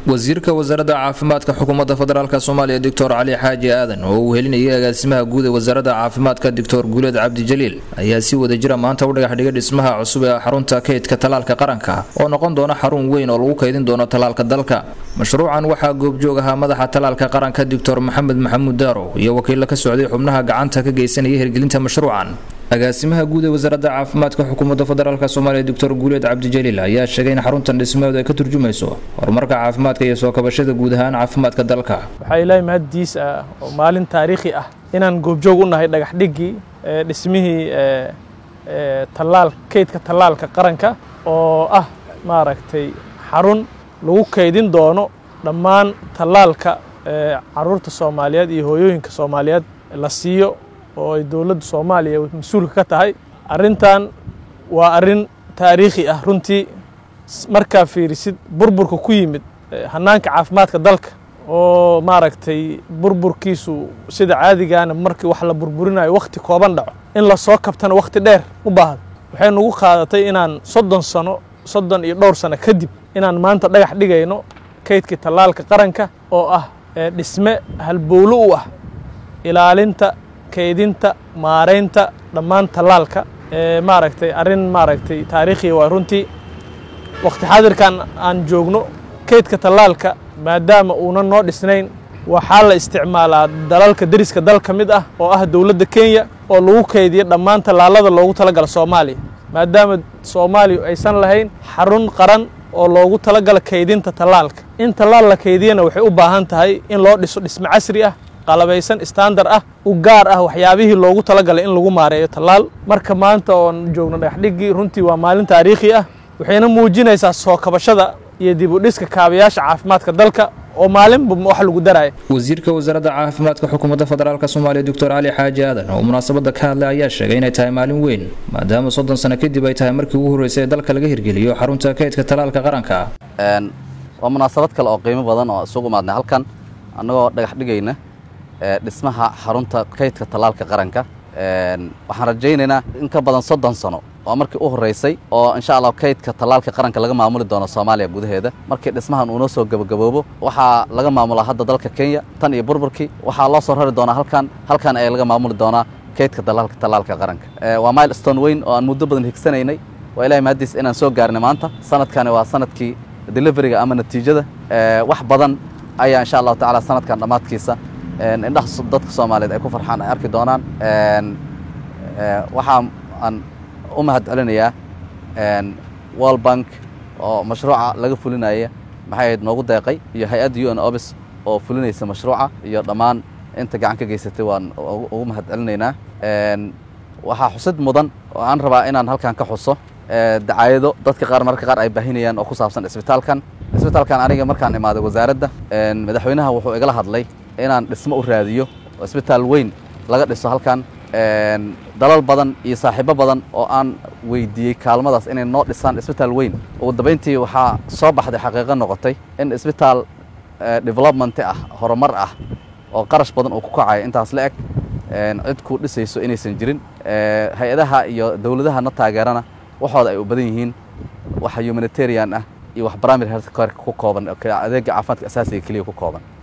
wasiirka wasaaradda caafimaadka xukuumadda federaalka Soomaaliya Dr. Cali Xaaji Aadan oo uu helinayay agaasimaha guud ee wasaaradda caafimaadka Dr. Guuled Cabdi Jaliil ayaa si wada jira maanta u dhagax dhigay dhismaha cusub ee xarunta kaydka talaalka qaranka oo noqon doona xarun weyn oo lagu kaydin doono talaalka dalka. mashruucan waxaa goobjoog ahaa madaxa talaalka qaranka Dr. Maxamed Maxamuud Daaro iyo wakiil ka socday xubnaha gacanta ka geysanaya hirgelinta mashruucan. agaasimaha guud ee wasaaradda caafimaadka xukuumadda federaalka Soomaaliya Dr. Guuled Cabdi Jaliil ayaa sheegay in xaruntan dhismaheedu ay ka turjumayso horumarka caafimaadka iyo soo kabashada guud ahaan caafimaadka dalka. waxaa ilaahay mahadiis ah oo maalin taariikhi ah inaan goobjoog u nahay dhagax dhigii dhismihii kaydka talaalka qaranka oo ah maaragtay xarun lagu kaydin doono dhammaan talaalka caruurta Soomaaliyeed iyo hooyooyinka Soomaaliyeed la siiyo oo ay dawladda Soomaaliya mas'uulka ka tahay. arrintan waa arrin taariikhi ah runtii marka fiirisid burburka ku yimid hanaanka caafimaadka dalka oo maaragtay burburkiisu sida caadigaana markii wax la burburinayo waqti kooban dhaco in la soo kabtana waqti dheer u baahan. waxay nagu qaadatay inaan 30 iyo dhowr sano kadib inaan maanta dhagax dhigayno kaydka talaalka qaranka oo ah dhisme halbowlo u ah ilaalinta kaydinta maareynta dhammaan talaalka maaragtay arrin maaragtay taariikhi waa runtii waqti xaadirkan aan joogno kaydka talaalka maadaama uuna noo dhisnayn waxaa la isticmaalaa dalalka dariska dal ka mid ah oo ah dawladda Kenya oo lagu kaydiyo dhammaan talaalada loogu talagalay Soomaaliya maadaama Soomaaliya aysan lahayn xarun qaran oo loogu talagalay kaydinta talaalka. in talaal la kaydiyana waxay u baahan tahay in loo dhiso dhisme casri ah qalabaysan standard ah u gaar ah waxyaabihii loogu talagalay in lagu maareeyo talaal. marka maanta oo joogno dhagax dhigii runtii waa maalin taariikhi ah waxayna muujinaysaa soo kabashada iyo dib u dhiska kaabayaasha caafimaadka dalka oo maalinba wax lagu daray. wasiirka wasaaradda caafimaadka xukuumadda federaalka Soomaaliya Dr. Cali Xaaji Aadan oo munaasabada ka hadlay ayaa sheegay inay tahay maalin weyn maadaama 30 sano kadib ay tahay markii ugu horeysay dalka laga hirgeliyo xarunta kaydka talaalka qaranka. waa munaasabad kale oo qiimo badan oo isugu maadnay halkan annagoo dhagax dhigayna dhismaha xarunta kaydka talaalka qaranka. waxaan rajaynaynaa in ka badan 30 sano oo markii u horeysay oo insha Allah kaydka talaalka qaranka laga maamuli doono Soomaaliya gudaheeda. markii dhismahan uu noo soo gabagaboobo waxaa laga maamulaa hadda dalka Kenya tan iyo burburkii waxaa loo soo rari doonaa halkan ay laga maamuli doonaa kaydka talaalka qaranka. waa milestone weyn oo aan muddo badan higsanaynay. waa ilaahay mahadiis inaan soo gaarnay maanta. sanadkan waa sanadkii deliveryga ama natiijada. wax badan ayaa insha Allah taala sanadkan dhamaadkiisa indhaha dadka Soomaaliyeed ay ku farxaan ay arki doonaan. waxaan aan u mahad celinayaa World Bank oo mashruuca laga fulinaya maxay noogu deeqay iyo hay'adda UN OBS oo fulinaysa mashruuca iyo dhammaan inta gacan ka geysatay waan ugu mahad celinaynaa. waxaa xusid mudan oo aan rabaa inaan halkan ka xuso dacaayado dadka qaar marka qaar ay baahinayaan oo ku saabsan isbitaalkan aniga markaan imaaday wasaaradda madaxweynaha wuxuu igala hadlay inaan dhismo u raadiyo oo isbitaal weyn laga dhiso halkan. dalal badan iyo saaxiibo badan oo aan weydiiyey kaalmadaas inay noo dhisaan isbitaal weyn. ugu dambeyntii waxaa soo baxday xaqiiqo noqotay in isbitaal development ah horumar ah oo qarash badan uu ku kacayo intaas la eg cid ku dhisayso inaysan jirin. hay'adaha iyo dawladaha na taageerana waxooda ay u badan yihiin wax humanitarian ah iyo wax primary health care ku kooban adeegga caafimaadka asaasiga kaliya ku kooban.